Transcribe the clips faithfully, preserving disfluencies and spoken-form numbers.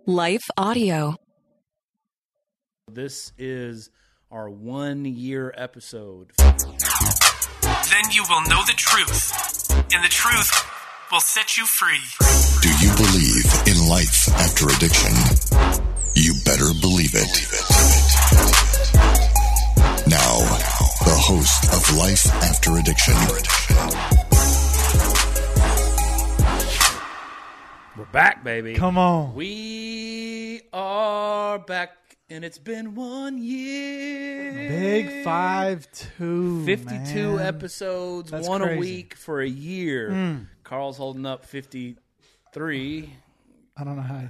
Life Audio. This is our one-year episode. Then you will know the truth, and the truth will set you free. Do you believe in life after addiction? You better believe it. Now, the host of Life After Addiction. We're back, baby. Come on. We are back, and it's been one year. Big five two, fifty-two man. episodes, That's one crazy. a week for a year. Mm. Carl's holding up fifty-three. I don't know how.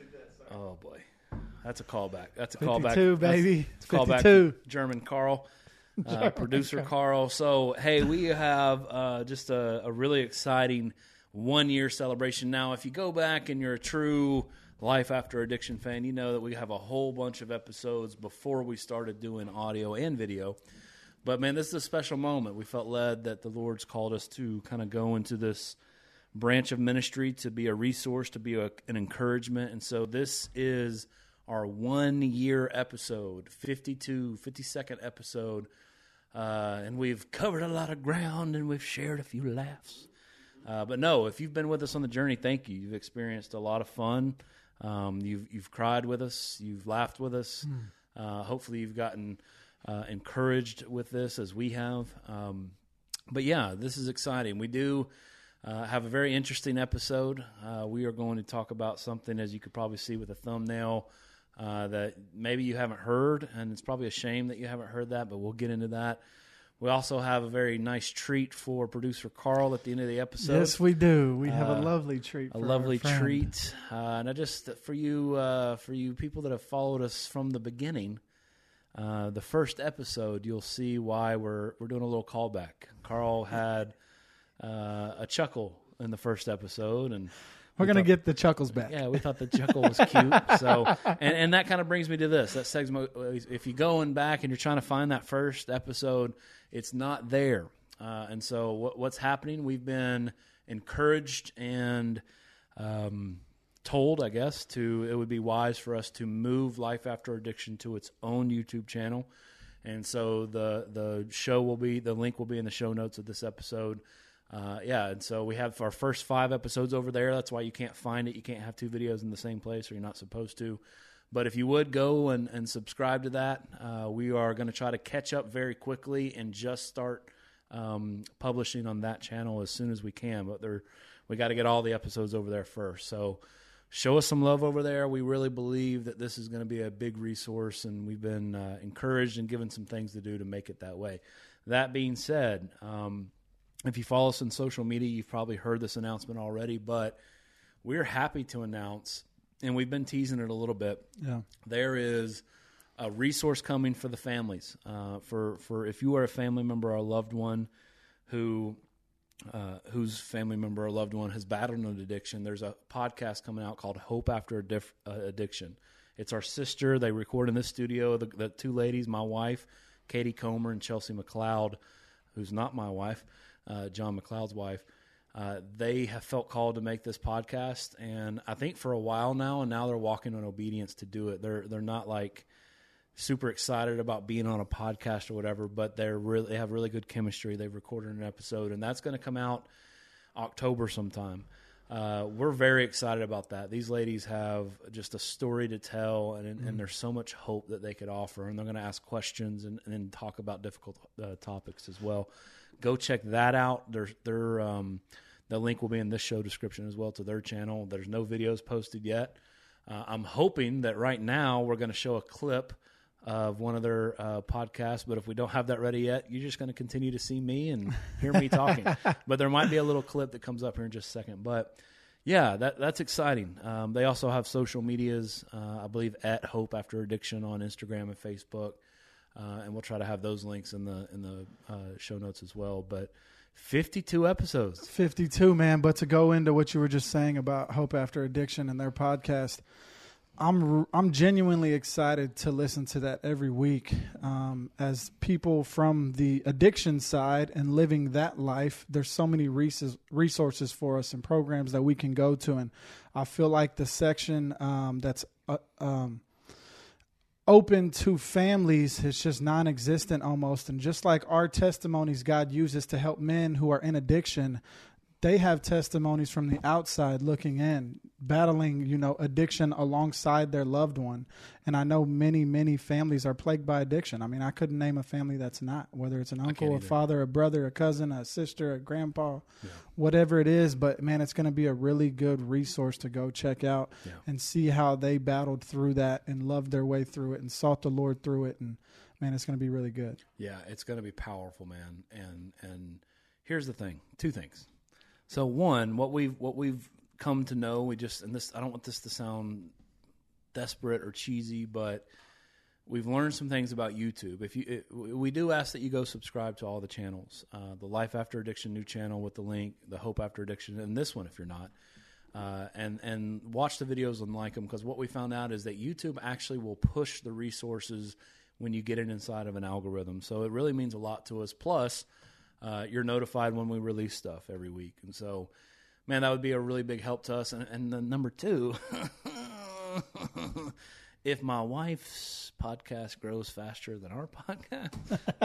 Oh, boy. That's a callback. That's a fifty-two, callback. baby. That's a callback fifty-two. to German Carl, uh, producer Carl. So, hey, we have uh, just a, a really exciting one-year celebration. Now, if you go back and you're a true Life After Addiction fan, you know that we have a whole bunch of episodes before we started doing audio and video. But, man, this is a special moment. We felt led that the Lord's called us to kind of go into this branch of ministry, to be a resource, to be a, an encouragement. And so this is our one-year episode, fifty-two, fifty-second episode. Uh, and we've covered a lot of ground, and we've shared a few laughs. Uh, but no, if you've been with us on the journey, thank you. You've experienced a lot of fun. Um, you've you've cried with us. You've laughed with us. Mm. Uh, hopefully, you've gotten uh, encouraged with this as we have. Um, but yeah, this is exciting. We do uh, have a very interesting episode. Uh, we are going to talk about something, as you could probably see with the thumbnail, uh, that maybe you haven't heard, and it's probably a shame that you haven't heard that. But we'll get into that. We also have a very nice treat for producer Carl at the end of the episode. Yes, we do. We have Uh, a lovely treat. A For lovely our friend. treat, uh, and I just for you, uh, for you people that have followed us from the beginning, uh, the first episode, you'll see why we're we're doing a little callback. Carl had uh, a chuckle in the first episode, and We're we gonna thought- get the chuckles back. Yeah, we thought the chuckle was cute. So, and, and that kind of brings me to this. That segment, if you're going back and you're trying to find that first episode, it's not there. Uh, and so what, what's happening, we've been encouraged and um, told, I guess, to it would be wise for us to move Life After Addiction to its own YouTube channel. And so the the show will be, the link will be in the show notes of this episode. Uh, yeah, and so we have our first five episodes over there. That's why you can't find it. You can't have two videos in the same place, or you're not supposed to. But if you would go and, and subscribe to that, uh, we are going to try to catch up very quickly and just start um, publishing on that channel as soon as we can. But there, we got to get all the episodes over there first. So show us some love over there. We really believe that this is going to be a big resource, and we've been uh, encouraged and given some things to do to make it that way. That being said, um, if you follow us on social media, you've probably heard this announcement already, but we're happy to announce, and we've been teasing it a little bit, Yeah. there is a resource coming for the families. Uh, for, for if you are a family member or a loved one who uh, whose family member or loved one has battled an addiction, there's a podcast coming out called Hope After Addif- uh, Addiction. It's our sister. They record in this studio. The, the two ladies, my wife, Katie Comer, and Chelsea McLeod, who's not my wife, Uh, John McLeod's wife, uh, they have felt called to make this podcast, and I think for a while now, and now they're walking in obedience to do it. They're they're not like super excited about being on a podcast or whatever, but they're really they have really good chemistry. They've recorded an episode, and that's going to come out October sometime. Uh, we're very excited about that. These ladies have just a story to tell, and, mm-hmm. and there's so much hope that they could offer, and they're going to ask questions and, and talk about difficult uh, topics as well. Go check that out. Their, their, um, the link will be in this show description as well to their channel. There's no videos posted yet. Uh, I'm hoping that right now we're going to show a clip of one of their uh, podcasts, but if we don't have that ready yet, you're just going to continue to see me and hear me talking. But there might be a little clip that comes up here in just a second. But yeah, that that's exciting. Um, they also have social medias, uh, I believe, at Hope After Addiction on Instagram and Facebook. Uh, and we'll try to have those links in the in the uh, show notes as well. But fifty-two episodes. fifty-two, man. But to go into what you were just saying about Hope After Addiction and their podcast, I'm I'm genuinely excited to listen to that every week. Um, as people from the addiction side and living that life, there's so many res- resources for us and programs that we can go to, and I feel like the section um, that's uh, um, open to families is just non-existent almost. And just like our testimonies God uses to help men who are in addiction, they have testimonies from the outside looking in, battling, you know, addiction alongside their loved one. And I know many, many families are plagued by addiction. I mean, I couldn't name a family that's not, whether it's an uncle, a father, a brother, a cousin, a sister, a grandpa, yeah. whatever it is. But, man, it's going to be a really good resource to go check out yeah. and see how they battled through that and loved their way through it and sought the Lord through it. And, man, it's going to be really good. Yeah, it's going to be powerful, man. And and here's the thing, two things. So one, what we've what we've come to know, we just and this I don't want this to sound desperate or cheesy, but we've learned some things about YouTube. If you, it, we do ask that you go subscribe to all the channels, uh, the Life After Addiction new channel with the link, the Hope After Addiction, and this one if you're not, uh, and and watch the videos and like them, because what we found out is that YouTube actually will push the resources when you get it inside of an algorithm. So it really means a lot to us. Plus, Uh, you're notified when we release stuff every week. And so, man, that would be a really big help to us. And, and then number two, if my wife's podcast grows faster than our podcast,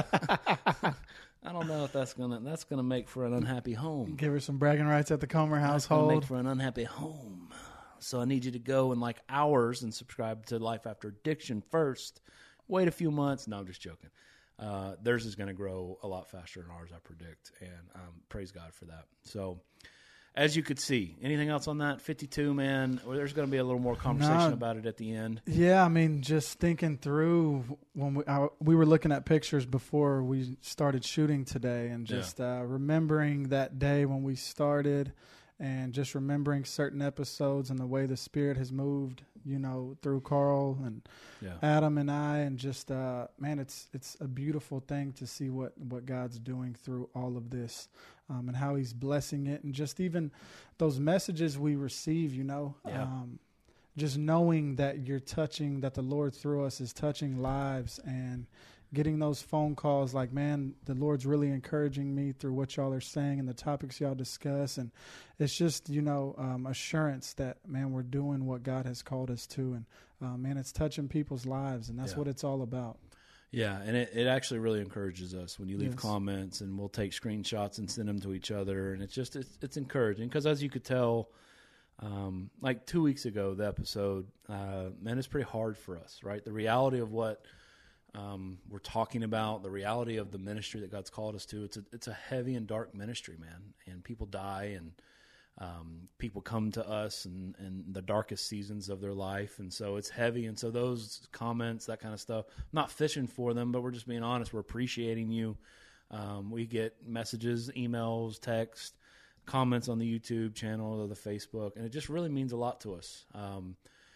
I don't know if that's gonna that's gonna make for an unhappy home. Give her some bragging rights at the Comer that's household. Gonna make for an unhappy home. So I need you to go in like hours and subscribe to Life After Addiction first. Wait a few months. No, I'm just joking. Uh, theirs is going to grow a lot faster than ours, I predict, and um, praise God for that. So, as you could see, anything else on that? fifty-two, man, or there's going to be a little more conversation no. about it at the end. Yeah, I mean, just thinking through when we I, we were looking at pictures before we started shooting today, and just yeah. uh, remembering that day when we started, and just remembering certain episodes and the way the Spirit has moved, you know, through Carl and yeah. Adam and I, and just, uh, man, it's it's a beautiful thing to see what, what God's doing through all of this, um, and how He's blessing it, and just even those messages we receive, you know, yeah. um, just knowing that you're touching, that the Lord through us is touching lives, and getting those phone calls like, man, the Lord's really encouraging me through what y'all are saying and the topics y'all discuss. And it's just, you know, um, assurance that, man, we're doing what God has called us to. And, uh, man, it's touching people's lives, and that's yeah. what it's all about. Yeah, and it, it actually really encourages us when you leave yes. comments, and we'll take screenshots and send them to each other. And it's just, it's, it's encouraging because, as you could tell, um, like two weeks ago, the episode, uh, man, it's pretty hard for us, right? The reality of what Um, we're talking about, the reality of the ministry that God's called us to. It's a, it's a heavy and dark ministry, man. And people die, and um, people come to us in, in the darkest seasons of their life. And so it's heavy. And so those comments, that kind of stuff, I'm not fishing for them, but we're just being honest. We're appreciating you. Um, we get messages, emails, text, comments on the YouTube channel or the Facebook, and it just really means a lot to us. Um,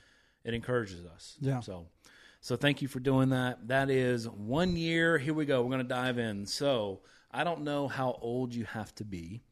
it encourages us. Yeah. So. So thank you for doing that. That is one year. Here we go. We're going to dive in. So I don't know how old you have to be.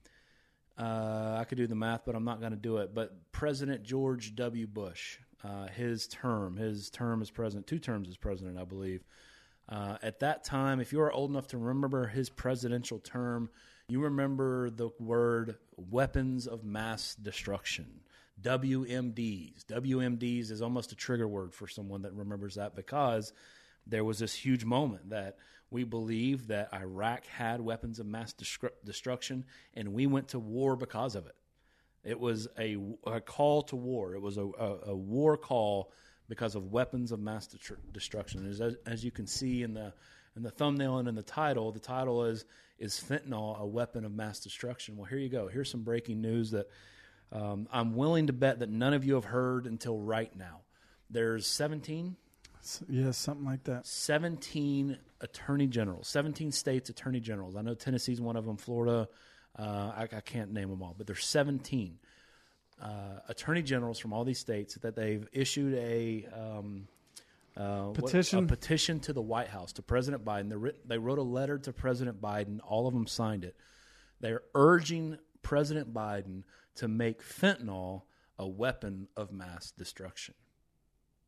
Uh, I could do the math, but I'm not going to do it. But President George W. Bush, uh, his term, his term as president, two terms as president, I believe. Uh, at that time, if you are old enough to remember his presidential term, you remember the word weapons of mass destruction. W M Ds. W M Ds is almost a trigger word for someone that remembers that, because there was this huge moment that we believed that Iraq had weapons of mass destruction, and we went to war because of it. It was a, a call to war. It was a, a, a war call because of weapons of mass destruction. As, as you can see in the in the thumbnail and in the title, the title is, is Fentanyl a Weapon of Mass Destruction? Well, here you go. Here's some breaking news that Um, I'm willing to bet that none of you have heard until right now. There's seventeen? Yeah, something like that. seventeen attorney generals, seventeen states attorney generals. I know Tennessee's one of them, Florida. Uh, I, I can't name them all, but there's seventeen uh, attorney generals from all these states that they've issued a um, uh, petition. What, a petition to the White House, to President Biden. They, writ- they wrote a letter to President Biden. All of them signed it. They're urging President Biden to make fentanyl a weapon of mass destruction.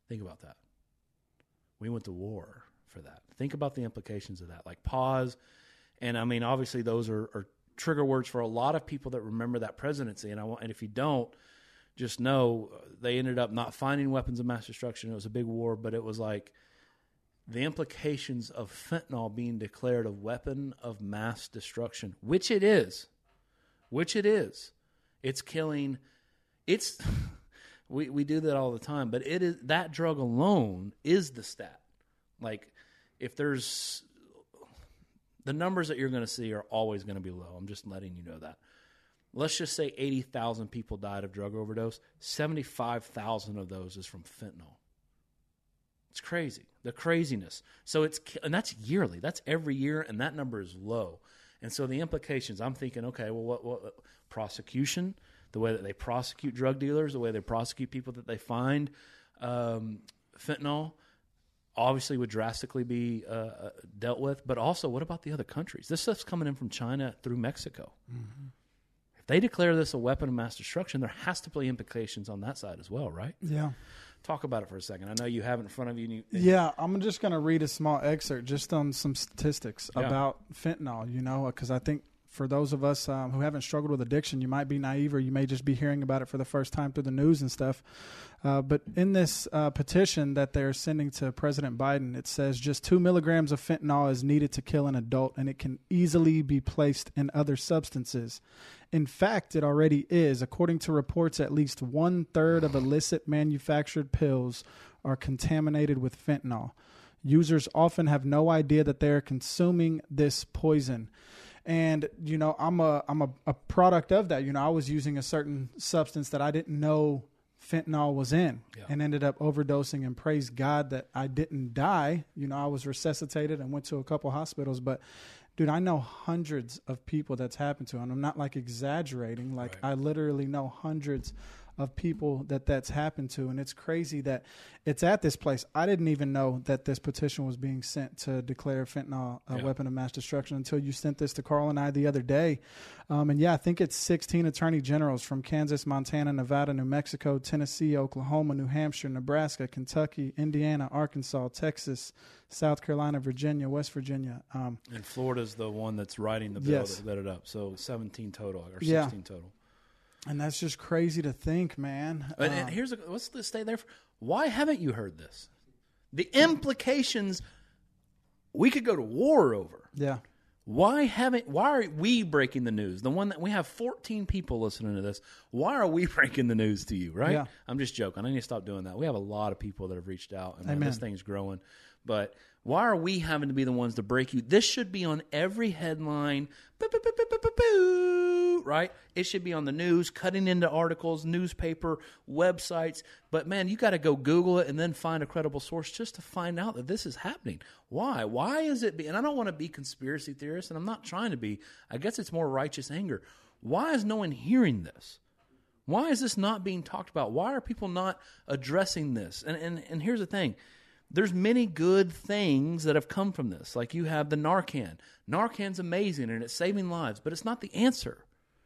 Think about that. We went to war for that. Think about the implications of that. Like pause. And I mean, obviously those are, are trigger words for a lot of people that remember that presidency. And I want, and if you don't, just know they ended up not finding weapons of mass destruction. It was a big war, but it was like the implications of fentanyl being declared a weapon of mass destruction, which it is, which it is. It's killing. It's we we do that all the time, but it is that drug alone is the stat. Like if there's the numbers that you're going to see are always going to be low. I'm just letting you know that. Let's just say eighty thousand people died of drug overdose. seventy-five thousand of those is from fentanyl. It's crazy, the craziness. So it's, and that's yearly. That's every year, and that number is low. And so the implications, I'm thinking, okay, well, what, what prosecution, the way that they prosecute drug dealers, the way they prosecute people that they find um, fentanyl, obviously would drastically be uh, dealt with. But also, what about the other countries? This stuff's coming in from China through Mexico. Mm-hmm. If they declare this a weapon of mass destruction, there has to be implications on that side as well, right? Yeah. Talk about it for a second. I know you have it in front of you. And you and yeah, I'm just going to read a small excerpt just on some statistics yeah. about fentanyl, you know, because I think for those of us um, who haven't struggled with addiction, you might be naive or you may just be hearing about it for the first time through the news and stuff. Uh, but in this uh, petition that they're sending to President Biden, it says just two milligrams of fentanyl is needed to kill an adult, and it can easily be placed in other substances. In fact, it already is. According to reports, at least one-third of illicit manufactured pills are contaminated with fentanyl. Users often have no idea that they are consuming this poison. And, you know, I'm a I'm a, a product of that. You know, I was using a certain substance that I didn't know fentanyl was in yeah. and ended up overdosing, and praise God that I didn't die. You know, I was resuscitated and went to a couple hospitals. But, dude, I know hundreds of people that's happened to. And I'm not, like, exaggerating. Like, right. I literally know hundreds of people that that's happened to. And it's crazy that it's at this place. I didn't even know that this petition was being sent to declare fentanyl a yeah. weapon of mass destruction until you sent this to Carl and I the other day. Um, and yeah, I think it's sixteen attorney generals from Kansas, Montana, Nevada, New Mexico, Tennessee, Oklahoma, New Hampshire, Nebraska, Kentucky, Indiana, Arkansas, Texas, South Carolina, Virginia, West Virginia. Um, and Florida's the one that's writing the bill yes. that lit it up. So seventeen total or yeah. sixteen total. And that's just crazy to think, man. And, um, and here's a, let's stay there. For, why haven't you heard this? The implications we could go to war over. Yeah. Why haven't? Why are we breaking the news? The one that we have fourteen people listening to this. Why are we breaking the news to you? Right? Yeah. I'm just joking. I need to stop doing that. We have a lot of people that have reached out, and man, Amen. this thing's growing. But why are we having to be the ones to break you? This should be on every headline. Boo, boo, boo, boo, boo, boo, boo, right? It should be on the news, cutting into articles, newspaper, websites. But, man, you got to go Google it and then find a credible source just to find out that this is happening. Why? Why is it? Be, and I don't want to be conspiracy theorist, and I'm not trying to be. I guess it's more righteous anger. Why is no one hearing this? Why is this not being talked about? Why are people not addressing this? And and, and here's the thing. There's many good things that have come from this. Like you have the Narcan. Narcan's amazing and it's saving lives, but it's not the answer.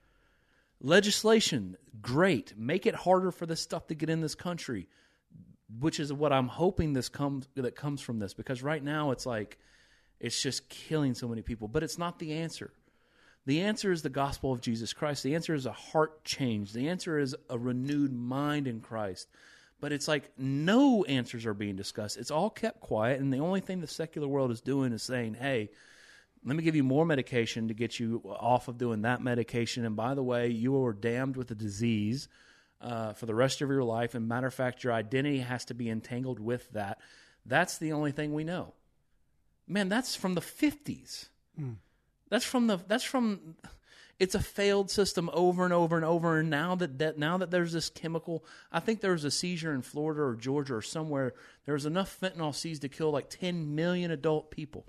Legislation, great. Make it harder for this stuff to get in this country, which is what I'm hoping this comes that comes from this. Because right now it's like it's just killing so many people, but it's not the answer. The answer is the gospel of Jesus Christ. The answer is a heart change. The answer is a renewed mind in Christ. But it's like no answers are being discussed. It's all kept quiet, and the only thing the secular world is doing is saying, hey, let me give you more medication to get you off of doing that medication. And by the way, you are damned with a disease uh, for the rest of your life. And matter of fact, your identity has to be entangled with that. That's the only thing we know. Man, that's from the fifties. Mm. That's from the, that's from... It's a failed system over and over and over. And now that, that now that there's this chemical, I think there was a seizure in Florida or Georgia or somewhere. There was enough fentanyl seized to kill like ten million adult people.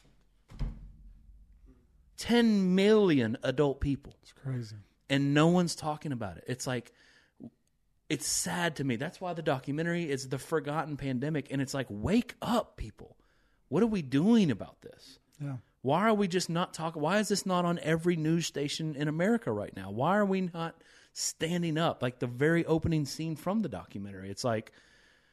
ten million adult people. It's crazy. And no one's talking about it. It's like, it's sad to me. That's why the documentary is The Forgotten Pandemic. And it's like, wake up, people. What are we doing about this? Yeah. Why are we just not talking? Why is this not on every news station in America right now? Why are we not standing up? Like the very opening scene from the documentary. It's like,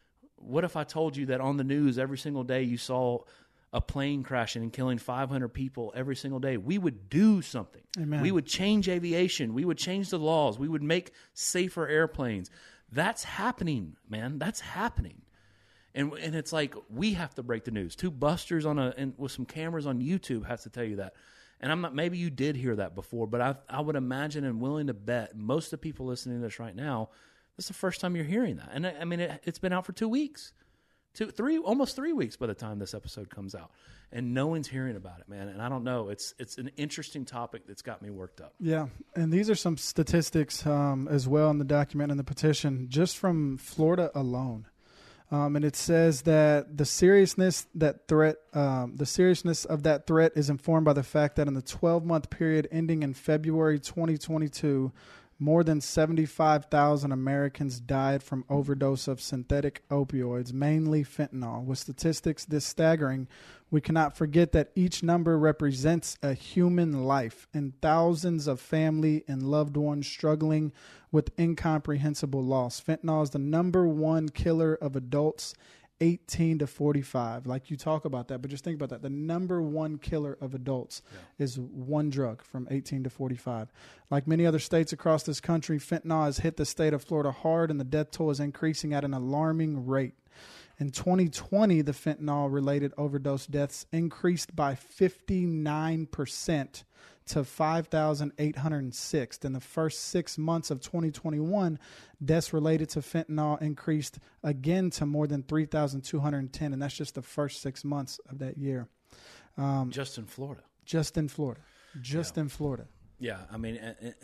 what if I told you that on the news every single day you saw a plane crashing and killing five hundred people every single day? We would do something. Amen. We would change aviation. We would change the laws. We would make safer airplanes. That's happening, man. That's happening. And and it's like we have to break the news. Two busters on a and with some cameras on YouTube has to tell you that. And I'm not. Maybe you did hear that before, but I I would imagine and willing to bet most of the people listening to this right now, this is the first time you're hearing that. And I, I mean, it, it's been out for two weeks. Two, three, almost three weeks by the time this episode comes out, and no one's hearing about it, man. And I don't know. It's it's an interesting topic that's got me worked up. Yeah, and these are some statistics um, as well in the document and the petition, just from Florida alone. Um, and it says that the seriousness that threat, um, the seriousness of that threat is informed by the fact that in the twelve-month period ending in February twenty twenty-two. More than seventy-five thousand Americans died from overdose of synthetic opioids, mainly fentanyl. With statistics this staggering, we cannot forget that each number represents a human life and thousands of family and loved ones struggling with incomprehensible loss. Fentanyl is the number one killer of adults eighteen to forty-five. Like you talk about that, but just think about that. The number one killer of adults yeah. is one drug from eighteen to forty-five. Like many other states across this country, fentanyl has hit the state of Florida hard, and the death toll is increasing at an alarming rate. In twenty twenty, the fentanyl-related overdose deaths increased by fifty-nine percent to five thousand eight hundred six. In the first six months of twenty twenty-one, deaths related to fentanyl increased again to more than three thousand two hundred ten, and that's just the first six months of that year. Um, just in Florida. Just in Florida. Just yeah. in Florida. Yeah, I mean, it, it,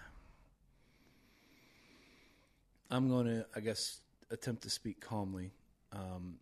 I'm going to, I guess, attempt to speak calmly. Um,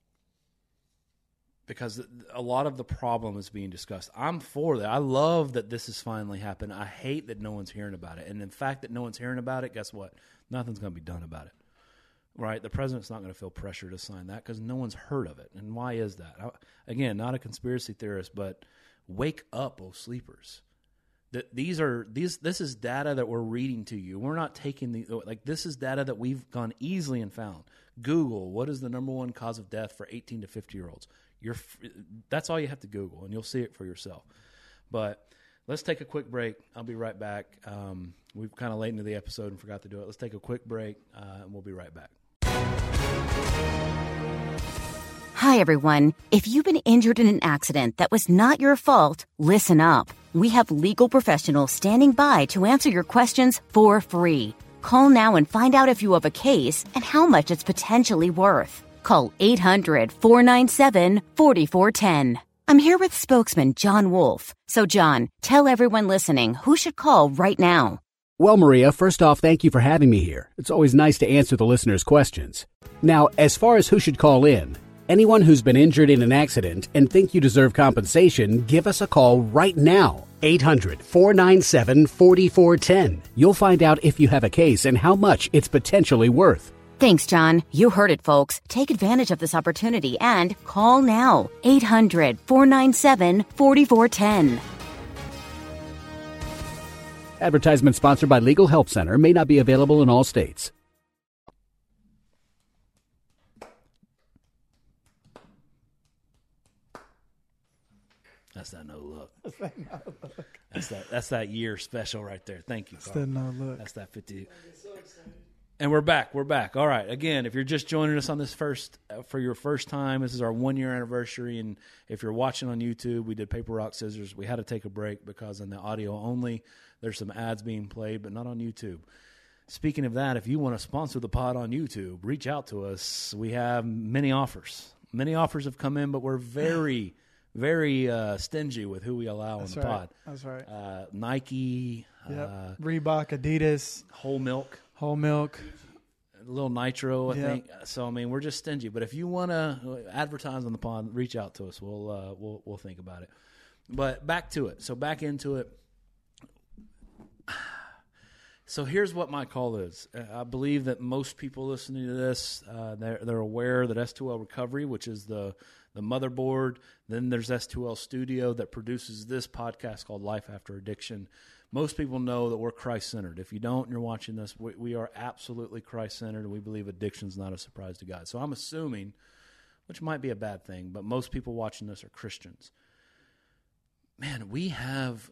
because a lot of the problem is being discussed. I'm for that. I love that this has finally happened. I hate that no one's hearing about it. And the fact that no one's hearing about it, guess what? Nothing's going to be done about it, right? The president's not going to feel pressure to sign that because no one's heard of it. And why is that? I, again, not a conspiracy theorist, but wake up, oh sleepers. That these are these. This is data that we're reading to you. We're not taking the like. This is data that we've gone easily and found. Google, what is the number one cause of death for eighteen to fifty year olds? You're, that's all you have to Google, and you'll see it for yourself. But let's take a quick break. I'll be right back. Um, we've kind of late into the episode and forgot to do it. Let's take a quick break, uh, and we'll be right back. Hi, everyone. If you've been injured in an accident that was not your fault, listen up. We have legal professionals standing by to answer your questions for free. Call now and find out if you have a case and how much it's potentially worth. Call eight hundred, four nine seven, four four one zero. I'm here with spokesman John Wolf. So, John, tell everyone listening who should call right now. Well, Maria, first off, thank you for having me here. It's always nice to answer the listeners' questions. Now, as far as who should call in, anyone who's been injured in an accident and think you deserve compensation, give us a call right now. eight hundred, four nine seven, four four one zero. You'll find out if you have a case and how much it's potentially worth. Thanks, John. You heard it, folks. Take advantage of this opportunity and call now. eight hundred, four nine seven, four four one zero. Advertisement sponsored by Legal Help Center. May not be available in all states. That's that no look. That's that no look. That's that, that's that year special right there. Thank you, That's Carl. that no look. That's that fifty. And we're back. We're back. All right. Again, if you're just joining us on this first, uh, for your first time, this is our one year anniversary. And if you're watching on YouTube, we did paper, rock, scissors. We had to take a break because in the audio only, there's some ads being played, but not on YouTube. Speaking of that, if you want to sponsor the pod on YouTube, reach out to us. We have many offers. Many offers have come in, but we're very, very uh, stingy with who we allow That's on the right. pod. That's right. Uh, Nike, Yep. uh, Reebok, Adidas, Whole Milk. Whole Milk. A little nitro, I Yep. think. So I mean, we're just stingy. But if you want to advertise on the pod, reach out to us. We'll uh, we'll we'll think about it. But back to it. So back into it. So here's what my call is. I believe that most people listening to this, uh, they're they're aware that S two L Recovery, which is the the motherboard. Then there's S two L Studio that produces this podcast called Life After Addiction. most people know that we're Christ-centered. If you don't and you're watching this, we, we are absolutely Christ-centered, and we believe addiction's not a surprise to God. So I'm assuming, which might be a bad thing, but most people watching this are Christians. Man, we have...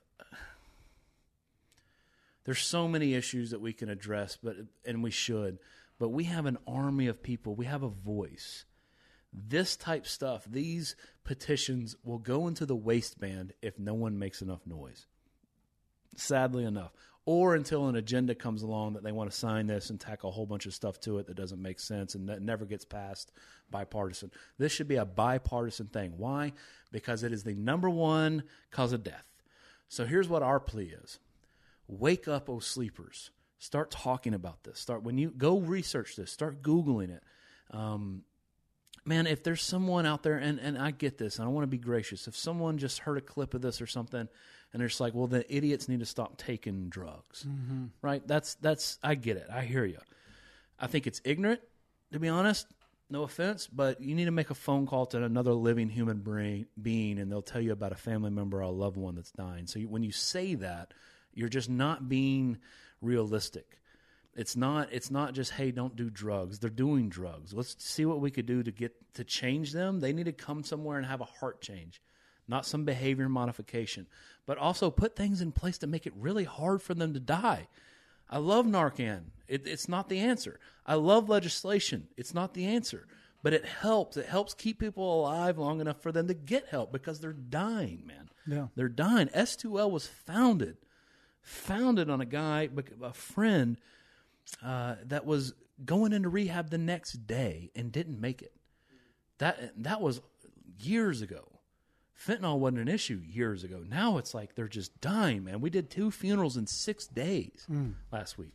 There's so many issues that we can address, but and we should, but we have an army of people. We have a voice. This type stuff, these petitions will go into the waistband if no one makes enough noise, sadly enough, or until an agenda comes along that they want to sign this and tack a whole bunch of stuff to it that doesn't make sense and that never gets past bipartisan. This should be a bipartisan thing. Why? Because it is the number one cause of death. So here's what our plea is. Wake up, O sleepers. Start talking about this. Start when you go research this. Start Googling it. Um, man, if there's someone out there, and, and I get this, and I want to be gracious. If someone just heard a clip of this or something, and they're just like, well, the idiots need to stop taking drugs. Mm-hmm. Right? That's, that's, I get it. I hear you. I think it's ignorant, to be honest. No offense, but you need to make a phone call to another living human brain, being, and they'll tell you about a family member or a loved one that's dying. So you, when you say that, you're just not being realistic. It's not it's not just, hey, don't do drugs. They're doing drugs. Let's see what we could do to get to change them. They need to come somewhere and have a heart change, not some behavior modification. But also put things in place to make it really hard for them to die. I love Narcan. It, it's not the answer. I love legislation. It's not the answer. But it helps. It helps keep people alive long enough for them to get help because they're dying, man. Yeah. They're dying. S two L was founded founded on a guy, a friend, uh, that was going into rehab the next day and didn't make it. That that was years ago. Fentanyl wasn't an issue years ago. Now it's like they're just dying, man. We did two funerals in six days mm. last week.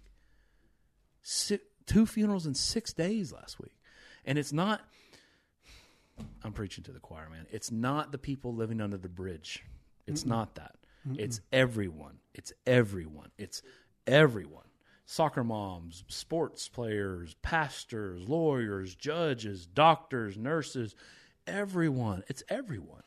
Si- two funerals in six days last week. And it's not, I'm preaching to the choir, man. It's not the people living under the bridge. It's Mm-mm. not that. Mm-mm. It's everyone. It's everyone. It's everyone. Soccer moms, sports players, pastors, lawyers, judges, doctors, nurses, everyone. It's everyone.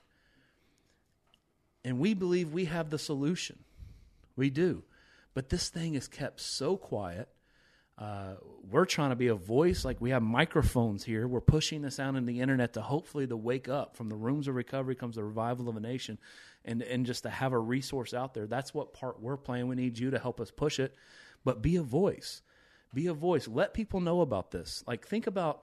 And we believe we have the solution. We do. But this thing is kept so quiet. Uh, we're trying to be a voice. Like, we have microphones here. We're pushing this out on the internet to hopefully to wake up. From the rooms of recovery comes the revival of a nation. And, and just to have a resource out there. That's what part we're playing. We need you to help us push it. But be a voice. Be a voice. Let people know about this. Like, think about,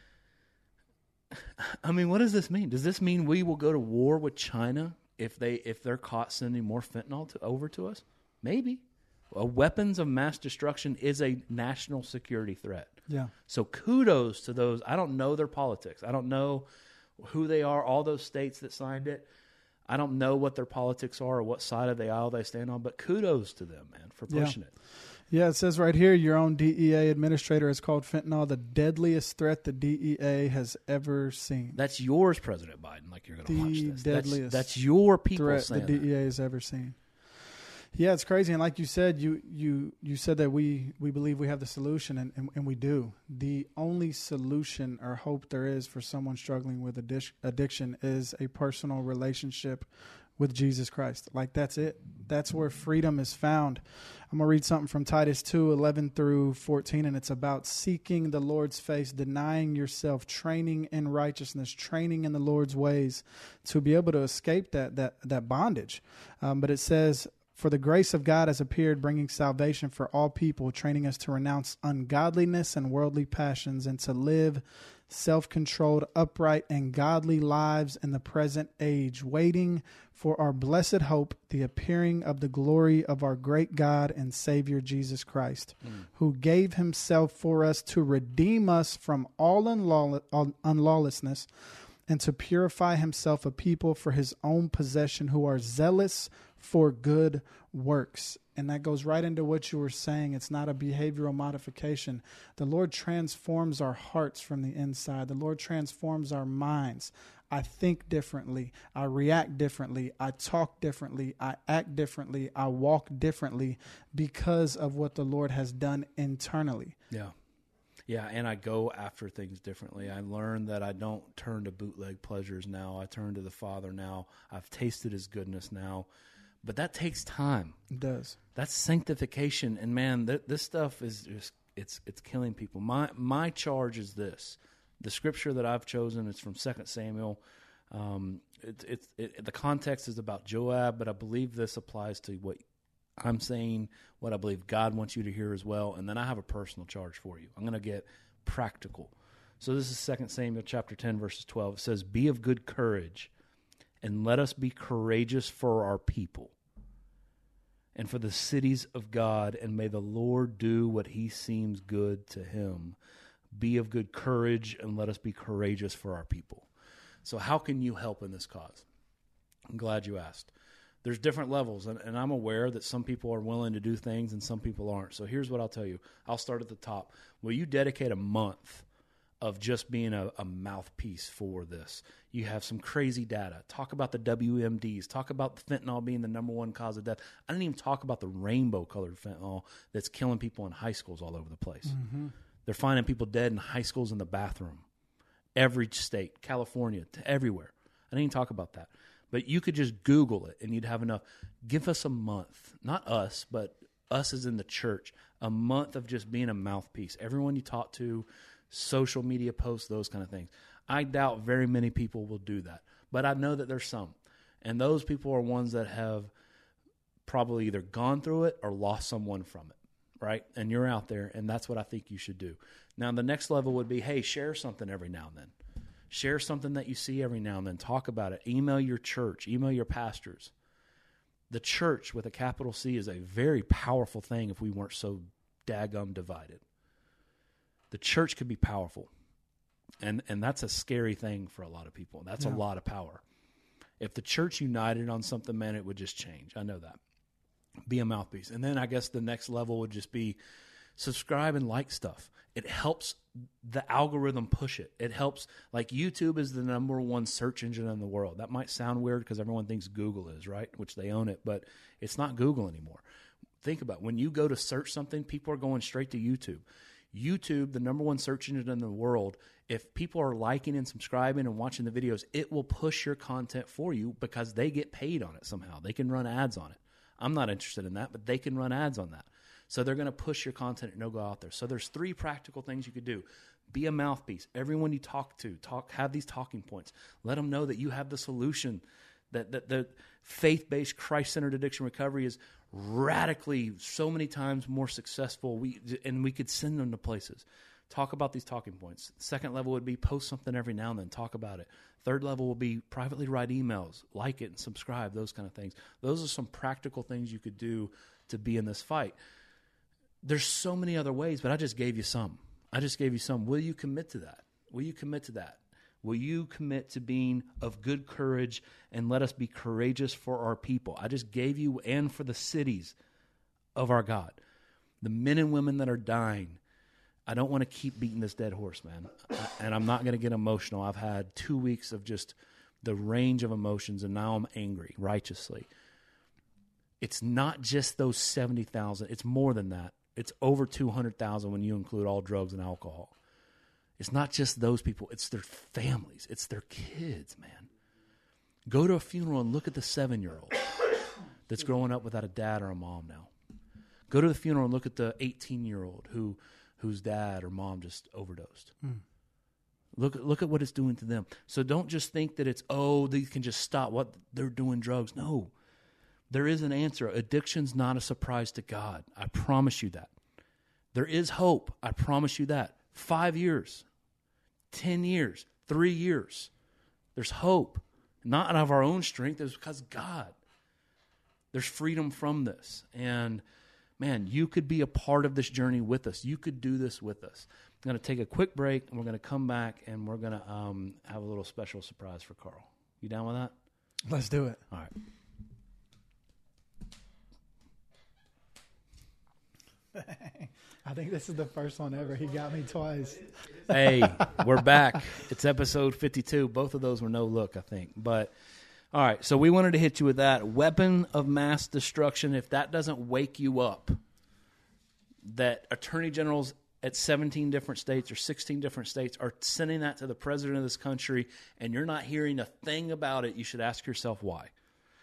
I mean, what does this mean? Does this mean we will go to war with China if, they, if they're caught sending more fentanyl to, over to us? Maybe. Well, weapons of mass destruction is a national security threat. Yeah. So kudos to those. I don't know their politics. I don't know who they are, all those states that signed it. I don't know what their politics are or what side of the aisle they stand on, but kudos to them, man, for pushing yeah. it. Yeah, it says right here, your own D E A administrator has called fentanyl the deadliest threat the D E A has ever seen. That's yours, President Biden, like you're going to watch this. The deadliest that's, that's your people threat saying the D E A that. has ever seen. Yeah, it's crazy. And like you said, you you, you said that we, we believe we have the solution, and, and, and we do. The only solution or hope there is for someone struggling with addic- addiction is a personal relationship with Jesus Christ. Like, that's it. That's where freedom is found. I'm going to read something from Titus two, eleven through fourteen, and it's about seeking the Lord's face, denying yourself, training in righteousness, training in the Lord's ways to be able to escape that that, that bondage. Um, but it says, for the grace of God has appeared, bringing salvation for all people, training us to renounce ungodliness and worldly passions and to live self-controlled, upright, and godly lives in the present age, waiting for our blessed hope, the appearing of the glory of our great God and Savior Jesus Christ, mm. who gave himself for us to redeem us from all unlaw- unlawlessness and to purify himself a people for his own possession who are zealous for good works. And that goes right into what you were saying. It's not a behavioral modification. The Lord transforms our hearts from the inside. The Lord transforms our minds. I think differently. I react differently. I talk differently. I act differently. I walk differently because of what the Lord has done internally. Yeah. Yeah, and I go after things differently. I learned that I don't turn to bootleg pleasures now. I turn to the Father now. I've tasted his goodness now. But that takes time. It does. That's sanctification. And, man, th- this stuff is just, it's it's killing people. My my charge is this. The scripture that I've chosen is from Second Samuel. Um, it, it, it, the context is about Joab, but I believe this applies to what I'm saying, what I believe God wants you to hear as well. And then I have a personal charge for you. I'm going to get practical. So this is Second Samuel chapter ten, verses twelve. It says, "Be of good courage, and let us be courageous for our people and for the cities of God, and may the Lord do what he seems good to him. Be of good courage, and let us be courageous for our people." So how can you help in this cause? I'm glad you asked. There's different levels, and, and I'm aware that some people are willing to do things and some people aren't. So here's what I'll tell you. I'll start at the top. Will you dedicate a month of just being a, a mouthpiece for this? You have some crazy data. Talk about the W M Ds. Talk about fentanyl being the number one cause of death. I didn't even talk about the rainbow-colored fentanyl that's killing people in high schools all over the place. Mm-hmm. They're finding people dead in high schools in the bathroom. Every state, California, to everywhere. I didn't even talk about that. But you could just Google it, and you'd have enough. Give us a month. Not us, but us as in the church. A month of just being a mouthpiece. Everyone you talk to, social media posts, those kind of things. I doubt very many people will do that. But I know that there's some. And those people are ones that have probably either gone through it or lost someone from it. Right? And you're out there, and that's what I think you should do. Now, the next level would be, hey, share something every now and then. Share something that you see every now and then. Talk about it. Email your church. Email your pastors. The church with a capital C is a very powerful thing if we weren't so daggum divided. The church could be powerful, and, and that's a scary thing for a lot of people. That's yeah. a lot of power. If the church united on something, man, it would just change. I know that. Be a mouthpiece. And then I guess the next level would just be subscribe and like stuff. It helps the algorithm push it. It helps, like YouTube is the number one search engine in the world. That might sound weird because everyone thinks Google is, right? Which they own it, but it's not Google anymore. Think about it. When you go to search something, people are going straight to YouTube. YouTube, the number one search engine in the world, if people are liking and subscribing and watching the videos, it will push your content for you because they get paid on it somehow. They can run ads on it. I'm not interested in that, but they can run ads on that. So they're going to push your content and it'll go out there. So there's three practical things you could do. Be a mouthpiece. Everyone you talk to, talk, have these talking points. Let them know that you have the solution, that, that the faith-based, Christ-centered addiction recovery is radically so many times more successful, we, and we could send them to places. Talk about these talking points. Second level would be post something every now and then. Talk about it. Third level will be privately write emails, like it and subscribe, those kind of things. Those are some practical things you could do to be in this fight. There's so many other ways, but I just gave you some. I just gave you some. Will you commit to that? Will you commit to that? Will you commit to being of good courage and let us be courageous for our people? I just gave you, and for the cities of our God, the men and women that are dying. I don't want to keep beating this dead horse, man. And I'm not going to get emotional. I've had two weeks of just the range of emotions, and now I'm angry, righteously. It's not just those seventy thousand. It's more than that. It's over two hundred thousand when you include all drugs and alcohol. It's not just those people. It's their families. It's their kids, man. Go to a funeral and look at the seven-year-old that's growing up without a dad or a mom now. Go to the funeral and look at the eighteen-year-old who... whose dad or mom just overdosed. Mm. Look, look at what it's doing to them. So don't just think that it's, oh, they can just stop what they're doing drugs. No, there is an answer. Addiction's not a surprise to God. I promise you that. There is hope. I promise you that. Five years, ten years, three years. There's hope. Not out of our own strength. It's because of God. There's freedom from this. And man, you could be a part of this journey with us. You could do this with us. I'm going to take a quick break, and we're going to come back, and we're going to um, have a little special surprise for Carl. You down with that? Let's do it. All right. I think this is the first one ever. He got me twice. Hey, we're back. It's episode fifty-two. Both of those were no look, I think. But all right, so we wanted to hit you with that. Weapon of mass destruction. If that doesn't wake you up, that attorney generals at seventeen different states or sixteen different states are sending that to the president of this country, and you're not hearing a thing about it, you should ask yourself why.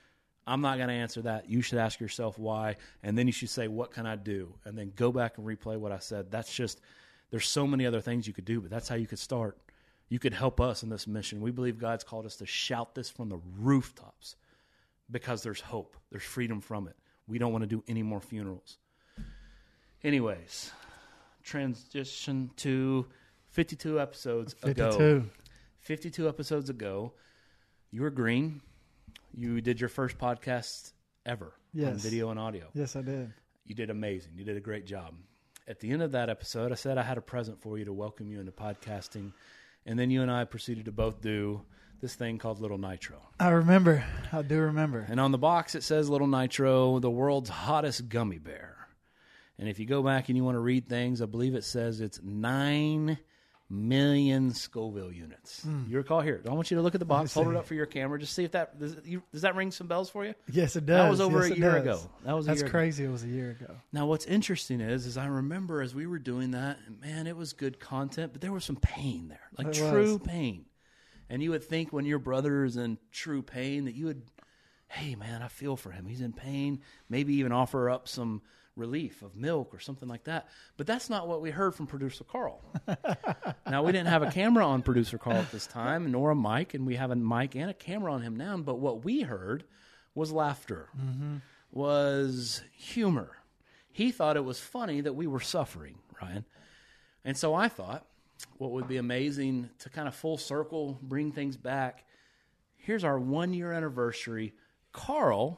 I'm not going to answer that. You should ask yourself why, and then you should say, what can I do? And then go back and replay what I said. That's just, there's so many other things you could do, but that's how you could start. You could help us in this mission. We believe God's called us to shout this from the rooftops because there's hope. There's freedom from it. We don't want to do any more funerals. Anyways, transition to fifty-two episodes fifty-two. ago. fifty-two episodes ago, you were green. You did your first podcast ever Yes. on video and audio. Yes, I did. You did amazing. You did a great job. At the end of that episode, I said I had a present for you to welcome you into podcasting. And then you and I proceeded to both do this thing called Little Nitro. I remember. I do remember. And on the box, it says Little Nitro, the world's hottest gummy bear. And if you go back and you want to read things, I believe it says it's nine million Scoville units. Mm. You recall here. I want you to look at the box, hold it up for your camera, just see if that does, you, does that ring some bells for you? Yes, it does. That was over yes, a year does. ago. That was a That's year crazy. ago. It was a year ago. Now, what's interesting is, is I remember as we were doing that, and man, it was good content, but there was some pain there, like It true was. pain. And you would think when your brother is in true pain that you would, hey, man, I feel for him. He's in pain. Maybe even offer up some relief of milk or something like that. But that's not what we heard from producer Carl. Now, we didn't have a camera on producer Carl at this time, nor a mic, and we have a mic and a camera on him now. But what we heard was laughter, mm-hmm. was humor. He thought it was funny that we were suffering, Ryan. And so I thought what would be amazing to kind of full circle, bring things back. Here's our one-year anniversary. Carl,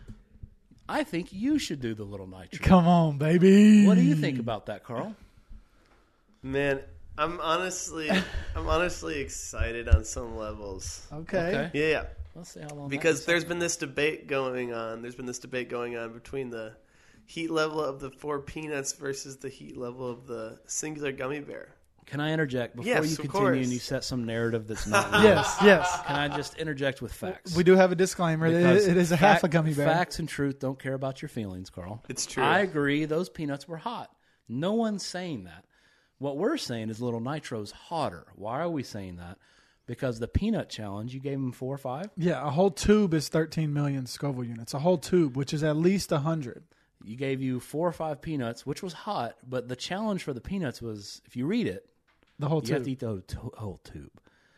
I think you should do the Little Nitro. Come on, baby. What do you think about that, Carl? Man, I'm honestly, I'm honestly excited on some levels. Okay. Okay. Yeah, yeah. Let's see how long. Because that there's been this debate going on. There's been this debate going on between the heat level of the four peanuts versus the heat level of the singular gummy bear. Can I interject before Yes, you of continue course. and you set some narrative that's not real? Yes, yes. Can I just interject with facts? We do have a disclaimer. It, Because it is a fact- half a gummy bear. Facts and truth don't care about your feelings, Carl. It's true. I agree. Those peanuts were hot. No one's saying that. What we're saying is Little Nitro's hotter. Why are we saying that? Because the peanut challenge, you gave him four or five. Yeah, a whole tube is thirteen million Scoville units. A whole tube, which is at least one hundred. You gave you four or five peanuts, which was hot. But the challenge for the peanuts was, if you read it, The whole you tube. have to eat the whole, to- whole tube.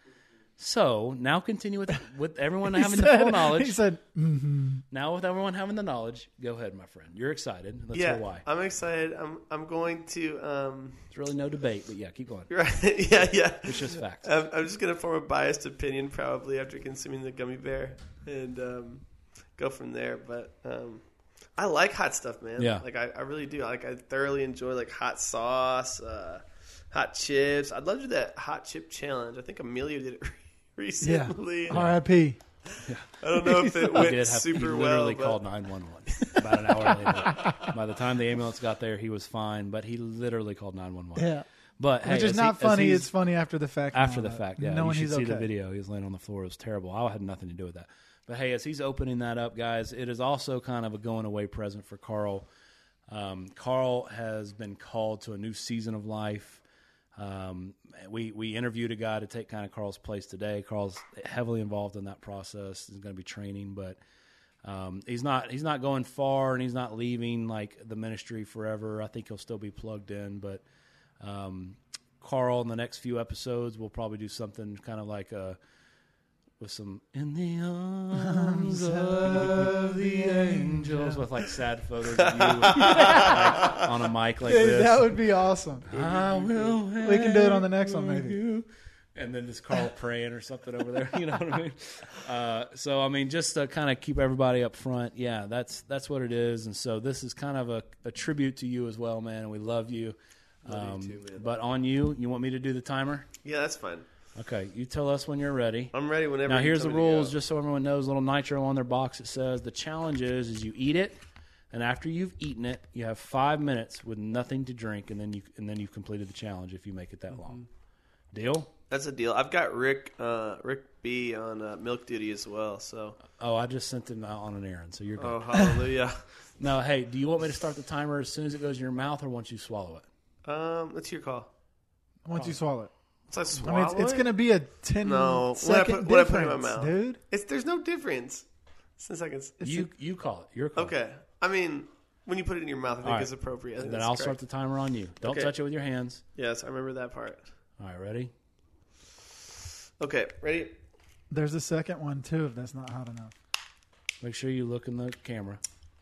So now continue with with everyone He having said- the full knowledge. He said, mm-hmm. Now with everyone having the knowledge, go ahead, my friend. You're excited. Let's yeah, hear why. I'm excited. I'm I'm going to. Um, There's really no debate, but yeah, keep going. right, yeah, yeah. It's just facts. I'm, I'm just gonna form a biased opinion probably after consuming the gummy bear and um, go from there. But um, I like hot stuff, man. Yeah. like I, I really do. Like I thoroughly enjoy like hot sauce, uh, hot chips. I'd love to do that hot chip challenge. I think Emilio did it yeah, recently. R I P I don't know if it He went did have, super he well. literally But called nine one one about an hour later. By the time the ambulance got there, he was fine, but he literally called nine one one. Yeah. But hey, Which is as not he- as funny. he's- It's funny after the fact. and after all the that. fact. Yeah, Knowing you should he's see okay. the video. He was laying on the floor. It was terrible. I had nothing to do with that. But hey, as he's opening that up, guys, it is also kind of a going away present for Carl. Um, Carl has been called to a new season of life. Um, we we interviewed a guy to take kind of Carl's place today. Carl's heavily involved in that process. He's going to be training, but um, he's not he's not going far, and he's not leaving like the ministry forever. I think he'll still be plugged in, but um, Carl in the next few episodes will probably do something kind of like a with some in the arms of the angels with like sad photos of you like, on a mic like Dude, this. that would be awesome. I will We can do it on the next one, maybe. you. And then just Carl praying or something over there. You know what I mean? Uh, so, I mean, just to kind of keep everybody up front, yeah, that's that's what it is. And so this is kind of a, a tribute to you as well, man, and we love you. Love you too, man. But on you, you want me to do the timer? yeah, that's fine. Okay, you tell us when you're ready. I'm ready whenever. Now, you here's tell the me to rules, go. just so everyone knows. Little Nitro on their box, it says the challenge is, is you eat it, and after you've eaten it, you have five minutes with nothing to drink, and then you and then you've completed the challenge if you make it that long. Deal? That's a deal. I've got Rick uh, Rick B on uh, milk duty as well. So, Oh, I just sent him out on an errand, so you're good. oh hallelujah. Now, hey, do you want me to start the timer as soon as it goes in your mouth or once you swallow it? um, that's your call. Once you swallow it. Once I I swallow mean, it's, it's it? going to be a ten No, what I second put- what I put in my difference, mouth. dude. It's there's no difference. Since I can. You you call it. Your call. Okay. I mean, when you put it in your mouth, I think All right. it's appropriate. I think Then that's I'll correct. start the timer on you. Don't Okay. touch it with your hands. Yes, I remember that part. All right, ready? Okay, ready? There's a second one too. If that's not hot enough. Make sure you look in the camera.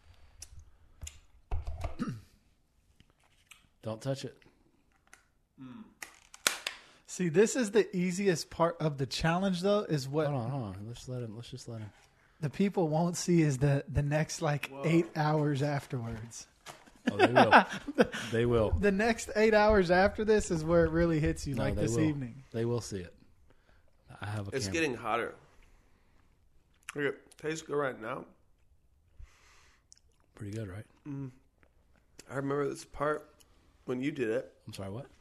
Don't touch it. See, this is the easiest part of the challenge, though. Is what Hold on, hold on. Let's let him. Let's just let him. the people won't see is the the next like eight hours afterwards. Oh, they will. They will. The next eight hours after this is where it really hits you, No, like they this will. evening. They will see it. I have a It's camera. getting hotter. Okay, tastes good right now. Pretty good, right? I remember this part when you did it. I'm sorry, what?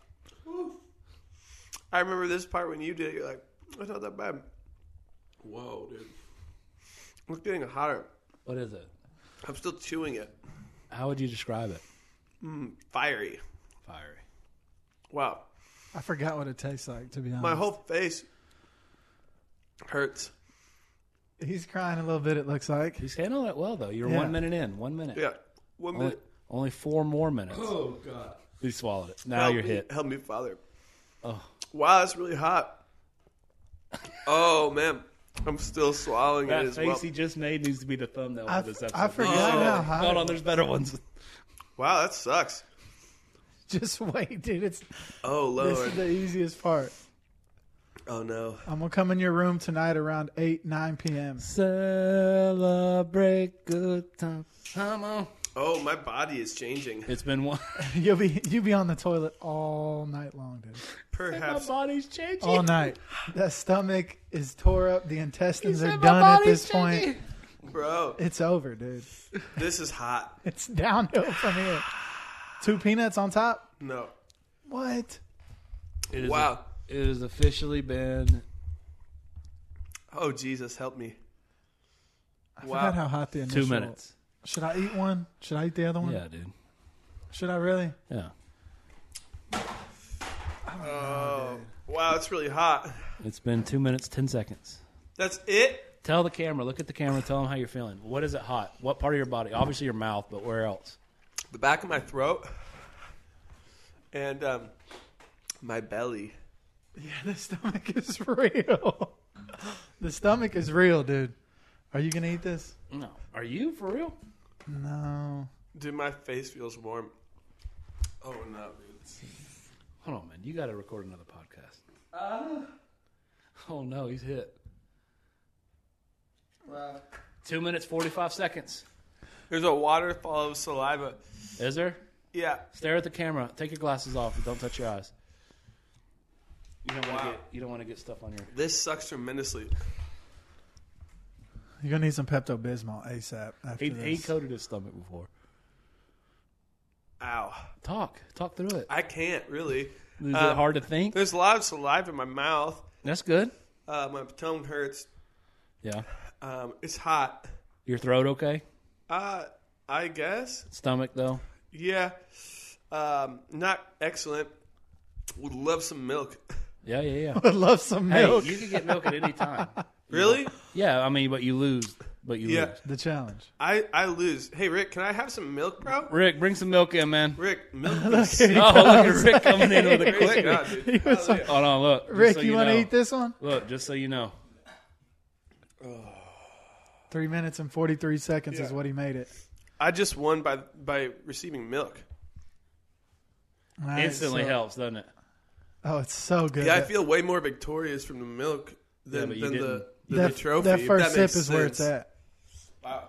I remember this part when you did it. You're like, it's not that bad. Whoa, dude. It's getting hotter. What is it? I'm still chewing it. How would you describe it? Mm, fiery. Fiery. Wow. I forgot what it tastes like, to be honest. My whole face hurts. He's crying a little bit, it looks like. He's handling it well, though. You're Yeah. one minute in. One minute. Yeah. One Only, minute. only four more minutes. Oh, God. You swallowed it. Now Help you're me, hit. Help me, Father. Oh. Wow, that's really hot. Oh, man. I'm still swallowing That it as face well. he just made needs to be the thumbnail I, of this episode. I forgot Oh. how hot. Hold it on, there's better ones. Wow, that sucks. Just wait, dude. It's Oh, this Lord. is the easiest part. Oh, no. I'm gonna come in your room tonight around eight, nine p.m. Celebrate good time. Come on. Oh, my body is changing. It's been one. You'll be you'll be on the toilet all night long, dude. My Perhaps. body's changing. All night. That stomach is tore up. The intestines He are said my done at body's this changing. point. Bro, It's over, dude. this is hot. It's downhill from here. Two peanuts on top. No. What? It is Wow. It has officially been. Oh, Jesus, help me. I Wow. forgot how hot the initial. Two minutes. Should I eat one? Should I eat the other one? Yeah, dude. Should I really? Yeah. Oh, wow, it's really hot. It's been two minutes, ten seconds. That's it? Tell the camera. Look at the camera. Tell them how you're feeling. What is it hot? What part of your body? Obviously your mouth, but where else? The back of my throat and um, my belly. Yeah, the stomach is real. The stomach is real, dude. Are you gonna eat this? No. Are you for real? No. Dude, my face feels warm. Oh, no, dude. Hold on, man. You got to record another podcast. Uh, oh, no. He's hit. Wow. Two minutes, forty-five seconds. There's a waterfall of saliva. Is there? Yeah. Stare at the camera. Take your glasses off. Don't touch your eyes. You don't want to Wow. get. You don't want to get stuff on your. This sucks tremendously. You're gonna need some Pepto Bismol ASAP after He, this. he coated his stomach before. Ow. Talk. Talk through it. I can't, really. Is Um, it hard to think? There's a lot of saliva in my mouth. That's good. Uh, my tongue hurts. Yeah. Um, it's hot. Your throat okay? Uh, I guess. Stomach though. Yeah. Um, not excellent. Would love some milk. Yeah, yeah, yeah. Would love some Hey, milk. you can get milk at any time. Really? Yeah, I mean, but you lose. But you Yeah. lose. The challenge. I, I lose. Hey, Rick, can I have some milk, bro? Rick, bring some milk in, man. Rick, milk. Oh, look at Rick coming in with a Praise quick. God, dude. He was like, Hold on, look. Just Rick, so you, want to know. eat this one? Look, just so you know. Three minutes and forty-three seconds is Yeah. what he made it. I just won by by receiving milk. All right, Instantly so- helps, doesn't it? Oh, it's so good. Yeah, I That- feel way more victorious from the milk than, but you than the, didn't. than that, the trophy. that if first that sip makes is where it's sense. at. Wow.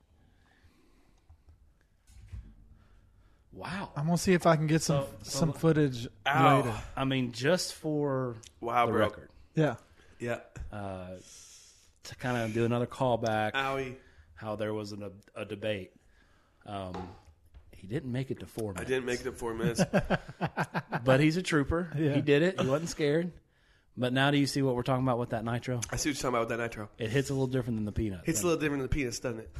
Wow. I'm gonna see if I can get some So- so some look- footage Ow. later. I mean, just for Wow, the bro. record, Yeah. Yeah. uh, to kind of do another callback, Owie. how there was an, a, a debate. Um, he didn't make it to four I minutes. didn't make it to four minutes. But he's a trooper. Yeah. He did it. He wasn't scared. But now do you see what we're talking about with that nitro? I see what you're talking about with that nitro. It hits a little different than the peanut. It's a little different than the penis, doesn't it?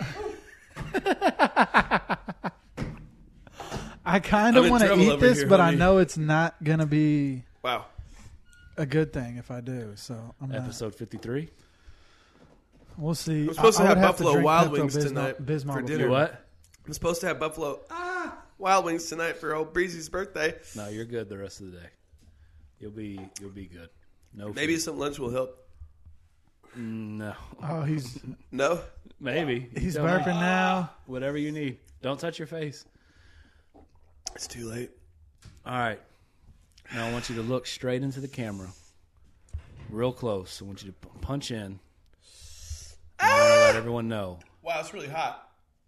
I kind I'm of in want to trouble eat over this, here, but I homie. know it's not gonna be Wow. a good thing if I do. So I'm not. Episode fifty-three. We'll see. I'm supposed I, to I have would Buffalo to drink Wild Pepto Wings Bismol, tonight Bismol for before. dinner. You what? I'm supposed to have Buffalo ah, Wild Wings tonight for old Breezy's birthday. No, you're good the rest of the day. You'll be you'll be good. No, Maybe food. some lunch will help. No, Oh, he's No? maybe he's Tell me. burping now. Whatever you need. Don't touch your face. It's too late. All right. Now I want you to look straight into the camera, real close. I want you to p- punch in. And I want to let everyone know Wow, it's really hot.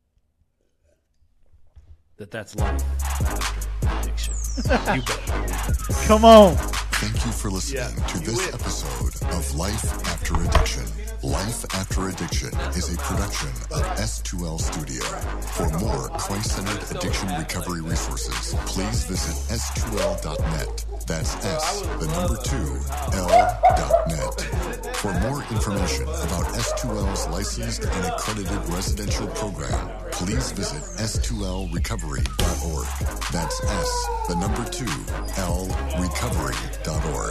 that that's life after addiction. You better. Come on. Thank you for listening Yeah, to you this win. episode of Life After Addiction. Life After Addiction is a production of S two L Studio. For more Christ-centered addiction recovery resources, please visit S two L dot net. That's S, the number two, L dot net. For more information about S two L's licensed and accredited residential program, please visit S two L recovery dot org. That's S, the number two, L recovery dot org.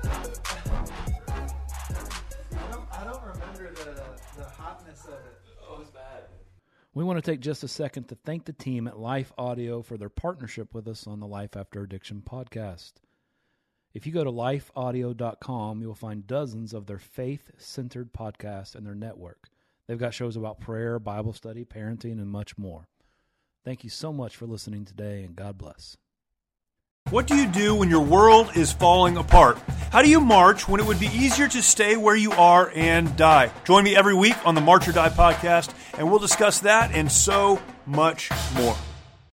I don't remember the, the hotness of it. Oh, it's bad. We want to take just a second to thank the team at Life Audio for their partnership with us on the Life After Addiction podcast. If you go to life audio dot com, you'll find dozens of their faith-centered podcasts and their network. They've got shows about prayer, Bible study, parenting, and much more. Thank you so much for listening today, and God bless. What do you do when your world is falling apart? How do you march when it would be easier to stay where you are and die? Join me every week on the March or Die podcast, and we'll discuss that and so much more.